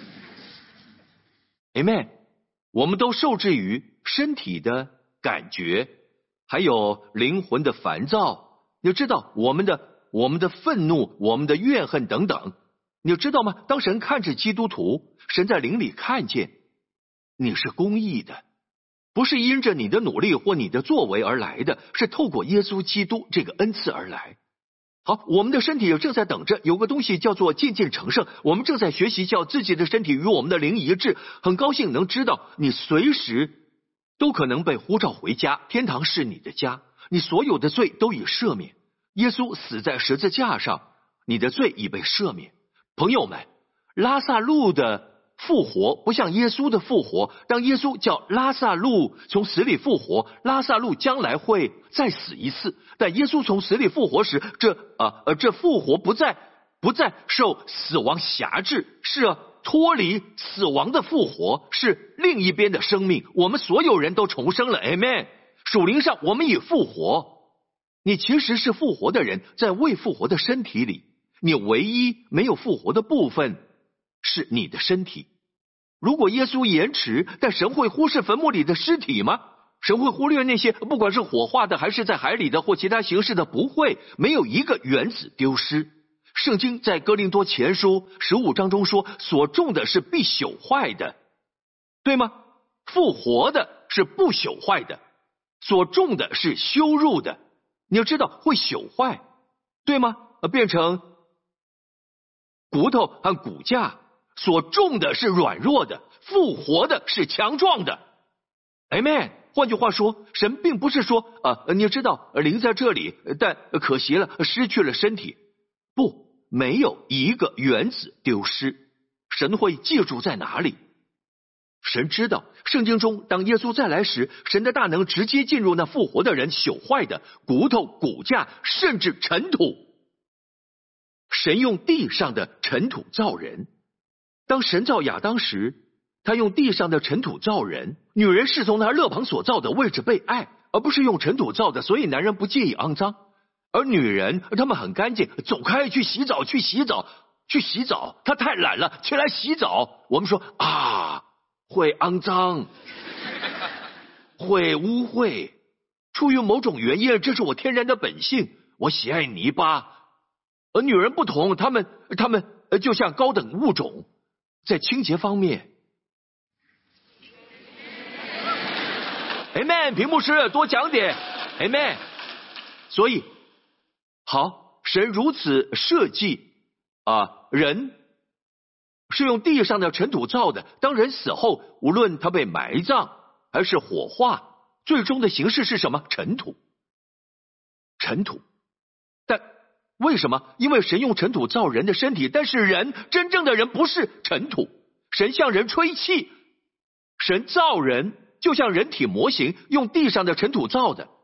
Amen。 我们都受制于身体的感觉，还有灵魂的烦躁。你知道我们的愤怒，我们的怨恨等等，你知道吗？当神看着基督徒，神在灵里看见你是公义的，不是因着你的努力或你的作为而来的，是透过耶稣基督这个恩赐而来。好，我们的身体也正在等着，有个东西叫做渐渐成圣，我们正在学习叫自己的身体与我们的灵一致。很高兴能知道你随时都可能被呼召回家，天堂是你的家，你所有的罪都已赦免，耶稣死在十字架上，你的罪已被赦免。朋友们，拉撒路的复活不像耶稣的复活，当耶稣叫拉撒路从死里复活，拉撒路将来会再死一次，但耶稣从死里复活时，这复活不再受死亡辖制，是脱离死亡的复活，是另一边的生命。我们所有人都重生了 Amen。 属灵上我们已复活，你其实是复活的人，在未复活的身体里，你唯一没有复活的部分是你的身体。如果耶稣延迟，但神会忽视坟墓里的尸体吗？神会忽略那些不管是火化的还是在海里的或其他形式的？不会，没有一个原子丢失。 圣经在哥林多前书15章中说，所种的是必朽坏的，对吗？复活的是不朽坏的，所种的是羞辱的，你要知道会朽坏，对吗？变成骨头和骨架，所种的是软弱的，复活的是强壮的。 Amen。 换句话说，神并不是说你知道灵在这里，但可惜了，失去了身体。不，没有一个原子丢失，神会记住在哪里。神知道，圣经中当耶稣再来时，神的大能直接进入那复活的人朽坏的骨头、骨架，甚至尘土。神用地上的尘土造人。当神造亚当时，他用地上的尘土造人，女人是从他肋旁所造的位置被爱，而不是用尘土造的，所以男人不介意肮脏。而女人她们很干净，走开，去洗澡，去洗澡，去洗澡。她太懒了，起来洗澡。我们说会肮脏，会污秽，出于某种原因，这是我天然的本性，我喜爱泥巴。而女人不同，她们就像高等物种，在清洁方面。Amen， 屏幕师多讲点 Amen。 所以好，神如此设计人是用地上的尘土造的。当人死后，无论他被埋葬还是火化，最终的形式是什么？尘土。尘土。但为什么？因为神用尘土造人的身体，但是人真正的人不是尘土。神向人吹气，神造人就像人体模型，用地上的尘土造的。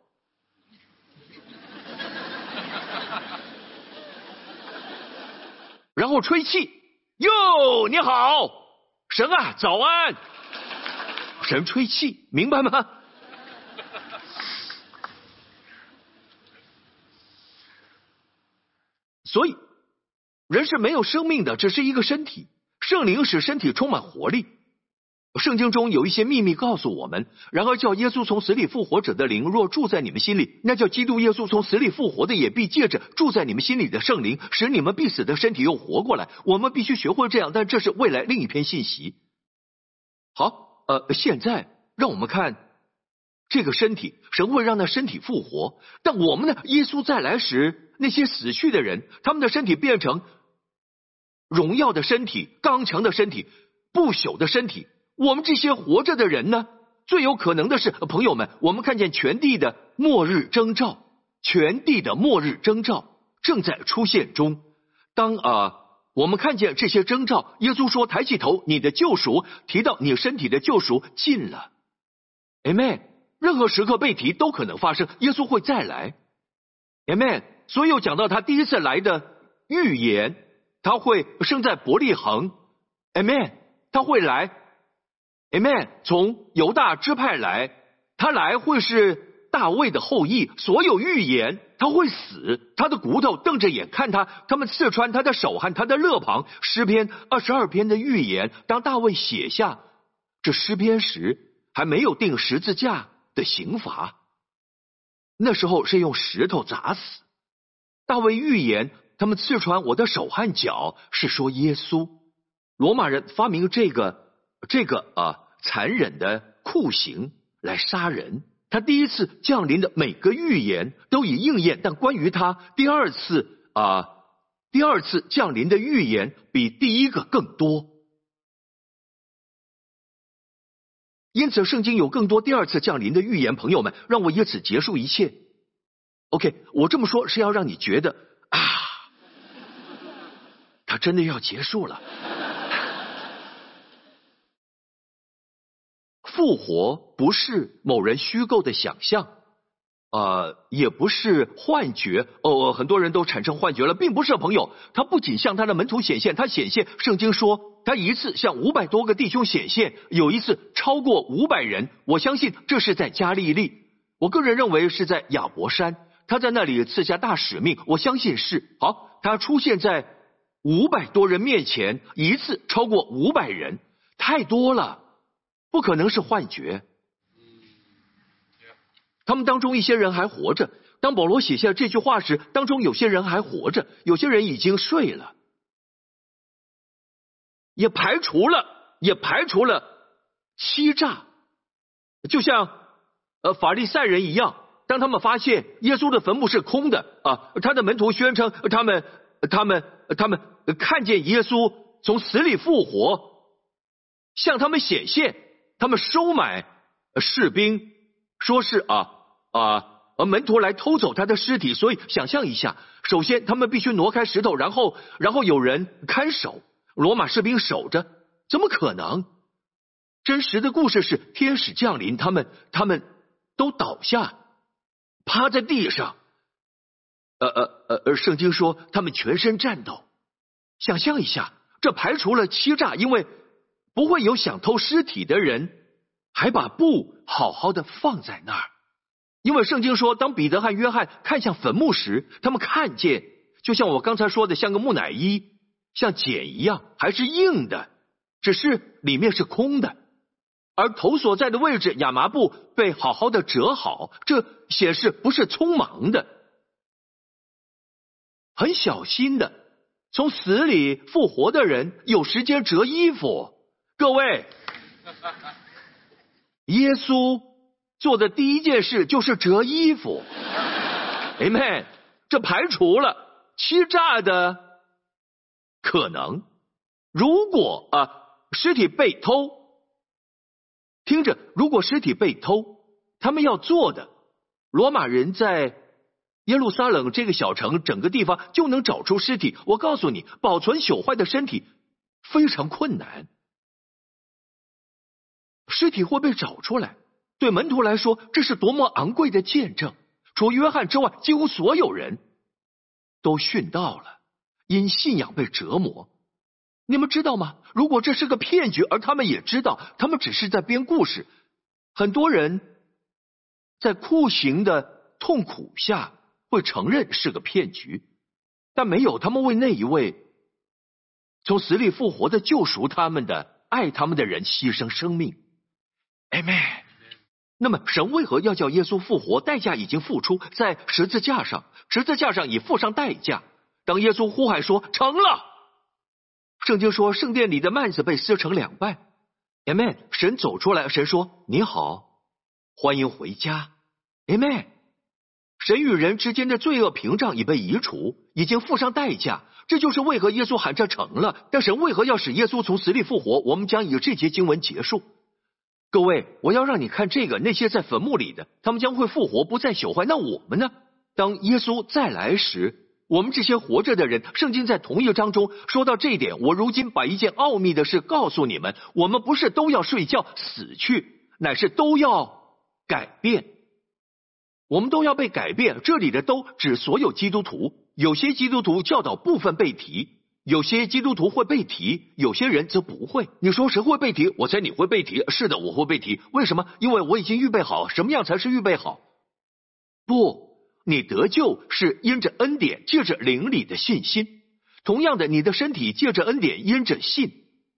然后吹气，哟，你好，神啊，早安。神吹气，明白吗？所以人是没有生命的，只是一个身体。圣灵使身体充满活力。圣经中有一些秘密告诉我们，然而叫耶稣从死里复活者的灵若住在你们心里，那叫基督耶稣从死里复活的也必借着住在你们心里的圣灵，使你们必死的身体又活过来。我们必须学会这样，但这是未来另一篇信息。好，现在让我们看这个身体，神会让那身体复活。但我们呢？耶稣再来时，那些死去的人，他们的身体变成荣耀的身体，刚强的身体，不朽的身体。我们这些活着的人呢？最有可能的是，朋友们，我们看见全地的末日征兆，全地的末日征兆正在出现中。当我们看见这些征兆，耶稣说：“抬起头，你的救赎，提到你身体的救赎近了。” Amen。任何时刻被提都可能发生，耶稣会再来。Amen。所以又讲到他第一次来的预言，他会生在伯利恒。Amen。他会来。Amen。从犹大支派来，他来会是大卫的后裔。所有预言他会死，他的骨头瞪着眼看他，他们刺穿他的手和他的肋旁。诗篇22篇的预言，当大卫写下这诗篇时，还没有定十字架的刑罚，那时候是用石头砸死。大卫预言他们刺穿我的手和脚，是说耶稣。罗马人发明这个残忍的酷刑来杀人。他第一次降临的每个预言都已应验，但关于他第二次降临的预言比第一个更多。因此圣经有更多第二次降临的预言。朋友们，让我以此结束一切。 OK， 我这么说是要让你觉得他真的要结束了。复活不是某人虚构的想象，也不是幻觉。很多人都产生幻觉了，并不是。朋友，他不仅向他的门徒显现，他显现，圣经说他一次向500多个弟兄显现，有一次超过500人。我相信这是在加利利，我个人认为是在亚伯山，他在那里赐下大使命，我相信是。好，他出现在500多人面前，一次超过500人，太多了，不可能是幻觉。他们当中一些人还活着， 当保罗写下这句话时，当中有些人还活着，有些人已经睡了，也排除了欺诈，就像法利赛人一样，当他们发现耶稣的坟墓是空的啊，他的门徒宣称他们看见耶稣从死里复活，向他们显现，他们收买士兵，说是门徒来偷走他的尸体。所以想象一下，首先他们必须挪开石头，然后有人看守，罗马士兵守着，怎么可能？真实的故事是天使降临，他们都倒下，趴在地上。圣经说他们全身颤抖。想象一下，这排除了欺诈，因为不会有想偷尸体的人还把布好好的放在那儿。因为圣经说，当彼得和约翰看向坟墓时，他们看见就像我刚才说的，像个木乃伊，像茧一样，还是硬的，只是里面是空的。而头所在的位置，亚麻布被好好的折好，这显示不是匆忙的，很小心的。从死里复活的人有时间折衣服。各位，耶稣做的第一件事就是折衣服。Amen， 这排除了欺诈的可能。如果尸体被偷，听着，如果尸体被偷，他们要做的，罗马人在耶路撒冷这个小城整个地方就能找出尸体。我告诉你，保存朽坏的身体非常困难。尸体会被找出来，对门徒来说，这是多么昂贵的见证。除约翰之外，几乎所有人都殉道了，因信仰被折磨。你们知道吗？如果这是个骗局，而他们也知道，他们只是在编故事。很多人在酷刑的痛苦下会承认是个骗局，但没有，他们为那一位从死里复活的救赎他们的爱他们的人牺牲生命。Amen。 那么神为何要叫耶稣复活？代价已经付出，在十字架上已付上代价。当耶稣呼喊说成了，圣经说圣殿里的幔子被撕成两半。Amen。 神走出来，神说你好，欢迎回家。Amen。 神与人之间的罪恶屏障已被移除，已经付上代价。这就是为何耶稣喊这成了。但神为何要使耶稣从死里复活？我们将以这节经文结束。各位，我要让你看这个，那些在坟墓里的，他们将会复活，不再朽坏。那我们呢？当耶稣再来时，我们这些活着的人，圣经在同一章中说到这一点。我如今把一件奥秘的事告诉你们，我们不是都要睡觉死去，乃是都要改变。我们都要被改变，这里的都指所有基督徒。有些基督徒教导部分被提，有些基督徒会被提，有些人则不会。你说谁会被提？我猜你会被提。是的，我会被提。为什么？因为我已经预备好。什么样才是预备好？不，你得救是因着恩典，借着灵里的信心。同样的，你的身体借着恩典，因着信，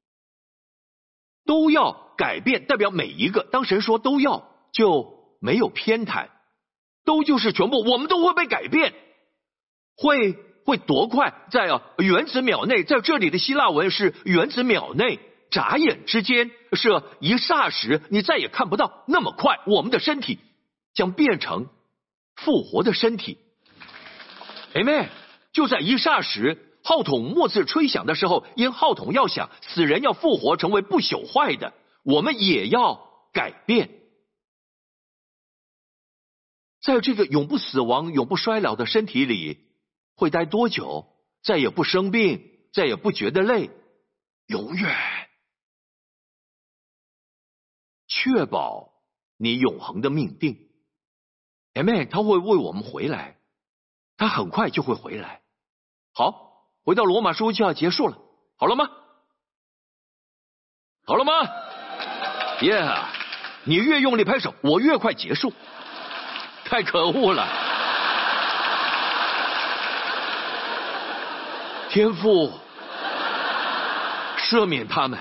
都要改变，代表每一个。当神说都要，就没有偏袒，都就是全部，我们都会被改变。会多快？在原子秒内，在这里的希腊文是原子秒内，眨眼之间，是一霎时，你再也看不到。那么快，我们的身体将变成复活的身体。Amen。 就在一霎时，号筒末次吹响的时候，因号筒要响，死人要复活，成为不朽坏的，我们也要改变。在这个永不死亡、永不衰老的身体里，会待多久？再也不生病，再也不觉得累，永远确保你永恒的命定。Amen。 他会为我们回来，他很快就会回来。好，回到罗马书就要结束了，好了吗？好了吗？ Yeah。 你越用力拍手，我越快结束。太可恶了。天父赦免他们，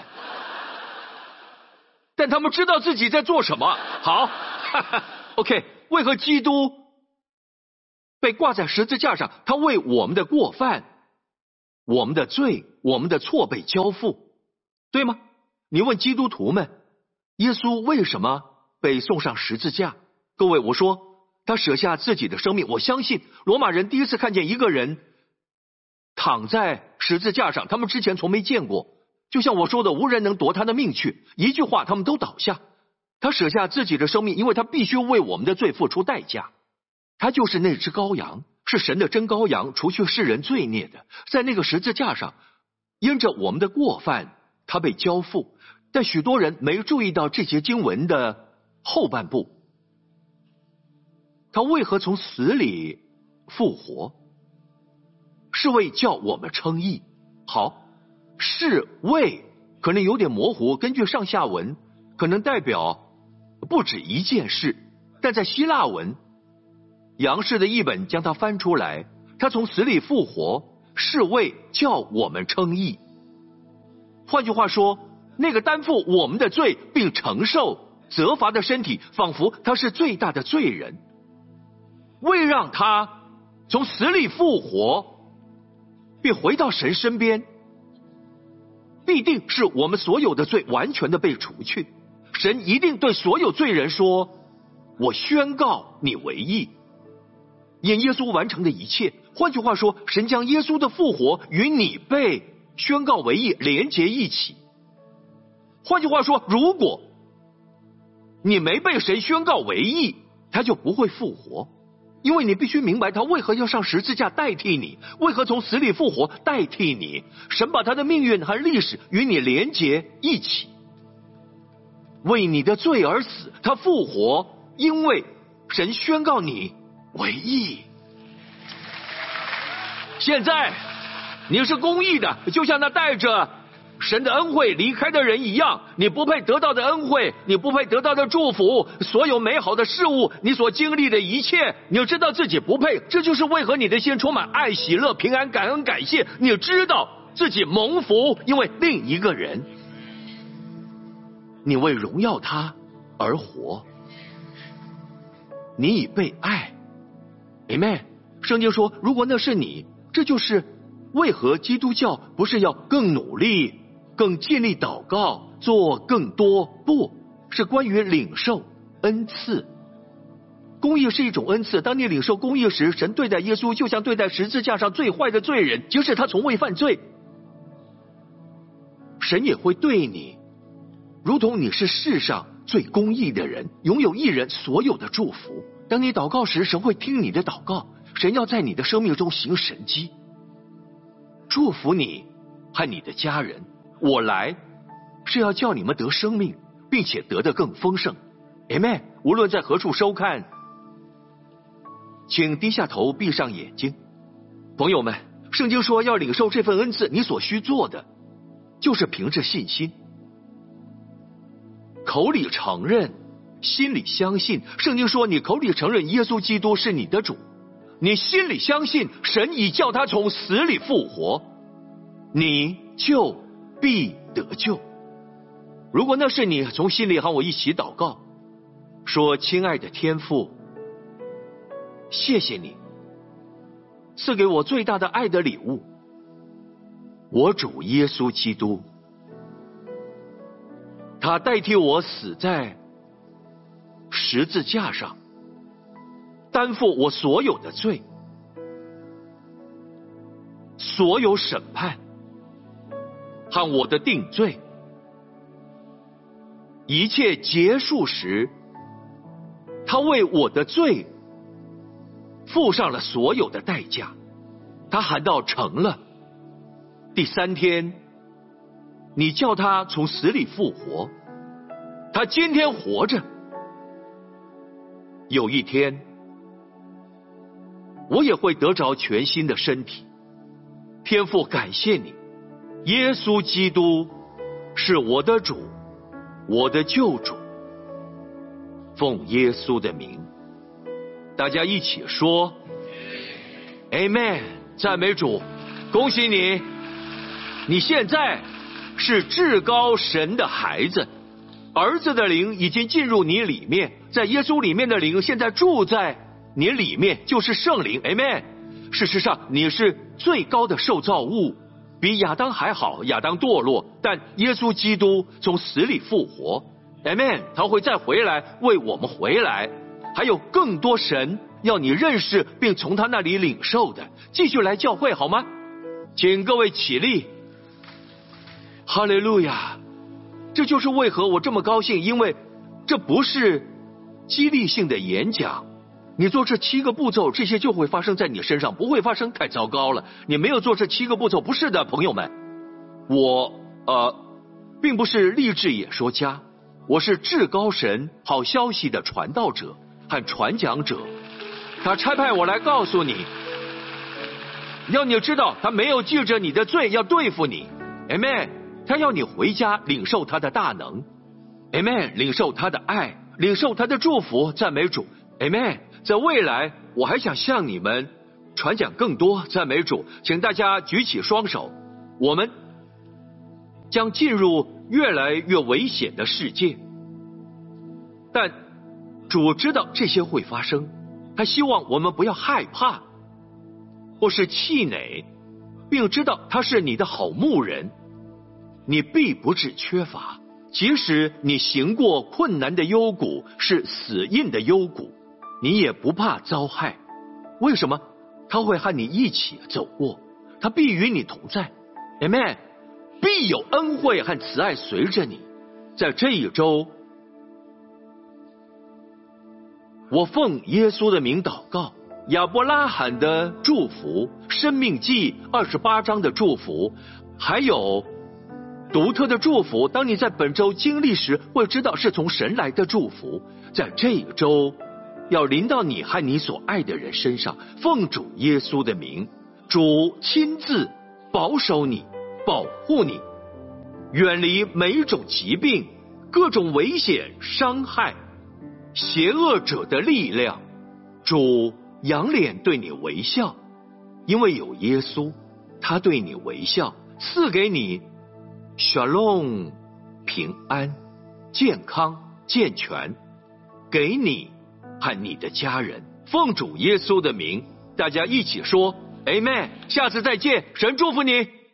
但他们知道自己在做什么。好OK。 为何基督被挂在十字架上，他为我们的过犯、我们的罪、我们的错被交付，对吗？你问基督徒们，耶稣为什么被送上十字架？各位，我说他舍下自己的生命。我相信罗马人第一次看见一个人躺在十字架上，他们之前从没见过。就像我说的，无人能夺他的命去，一句话他们都倒下。他舍下自己的生命，因为他必须为我们的罪付出代价。他就是那只羔羊，是神的真羔羊，除去世人罪孽的。在那个十字架上，因着我们的过犯，他被交付。但许多人没注意到这节经文的后半部，他为何从死里复活？是为叫我们称义。好，是为可能有点模糊，根据上下文可能代表不止一件事，但在希腊文杨氏的译本将它翻出来，他从死里复活是为叫我们称义。换句话说，那个担负我们的罪并承受责罚的身体，仿佛他是最大的罪人，为让他从死里复活并回到神身边，必定是我们所有的罪完全的被除去。神一定对所有罪人说，我宣告你为义，因耶稣完成的一切。换句话说，神将耶稣的复活与你被宣告为义连结一起。换句话说，如果你没被神宣告为义，他就不会复活。因为你必须明白他为何要上十字架代替你，为何从死里复活代替你。神把他的命运和历史与你连结一起，为你的罪而死，他复活，因为神宣告你为义。现在你是公义的，就像那带着神的恩惠离开的人一样，你不配得到的恩惠，你不配得到的祝福，所有美好的事物，你所经历的一切，你就知道自己不配。这就是为何你的心充满爱、喜乐、平安、感恩、感谢。你知道自己蒙福，因为另一个人，你为荣耀他而活，你已被爱。 Amen。 圣经说，如果那是你，这就是为何基督教不是要更努力、更尽力祷告，做更多，不是关于领受恩赐。公义是一种恩赐，当你领受公义时，神对待耶稣就像对待十字架上最坏的罪人，即使他从未犯罪，神也会对你如同你是世上最公义的人，拥有一人所有的祝福。当你祷告时，神会听你的祷告，神要在你的生命中行神迹，祝福你和你的家人。我来是要叫你们得生命，并且得得更丰盛。 Amen。 无论在何处收看，请低下头，闭上眼睛。朋友们，圣经说要领受这份恩赐，你所需做的就是凭着信心，口里承认，心里相信。圣经说，你口里承认耶稣基督是你的主，你心里相信神已叫他从死里复活，你就必得救。如果那是你，从心里和我一起祷告，说，亲爱的天父，谢谢你赐给我最大的爱的礼物，我主耶稣基督，他代替我死在十字架上，担负我所有的罪，所有审判和我的定罪。一切结束时，他为我的罪付上了所有的代价。他喊道，成了。第三天，你叫他从死里复活，他今天活着。有一天，我也会得着全新的身体。天父，感谢你，耶稣基督是我的主，我的救主。奉耶稣的名，大家一起说 Amen。 赞美主，恭喜你，你现在是至高神的孩子，儿子的灵已经进入你里面，在耶稣里面的灵现在住在你里面就是圣灵 Amen。 事实上你是最高的受造物，比亚当还好。亚当堕落，但耶稣基督从死里复活 Amen， 他会再回来为我们回来，还有更多神要你认识并从他那里领受的。继续来教会好吗？请各位起立。哈利路亚！这就是为何我这么高兴，因为这不是激励性的演讲。你做这7个步骤，这些就会发生在你身上，不会发生太糟糕了。你没有做这7个步骤，不是的，朋友们。我并不是励志演说家，我是至高神好消息的传道者和传讲者。他差派我来告诉你，要你知道他没有记着你的罪要对付你 Amen。 他要你回家领受他的大能 Amen， 领受他的爱，领受他的祝福，赞美主 Amen。 在未来我还想向你们传讲更多，赞美主。请大家举起双手，我们将进入越来越危险的世界，但主知道这些会发生，他希望我们不要害怕或是气馁，并知道他是你的好牧人，你必不致缺乏。即使你行过困难的幽谷，是死荫的幽谷，你也不怕遭害。为什么？他会和你一起走过，他必与你同在 Amen， 必有恩惠和慈爱随着你。在这一周，我奉耶稣的名祷告，亚伯拉罕的祝福，申命记28章的祝福，还有独特的祝福，当你在本周经历时，会知道是从神来的祝福，在这一周要临到你和你所爱的人身上。奉主耶稣的名，主亲自保守你，保护你，远离每一种疾病，各种危险伤害，邪恶者的力量。主仰脸对你微笑，因为有耶稣，他对你微笑，赐给你Shalom， 平安、健康、健全，给你和你的家人。奉主耶稣的名，大家一起说 Amen。 下次再见，神祝福你。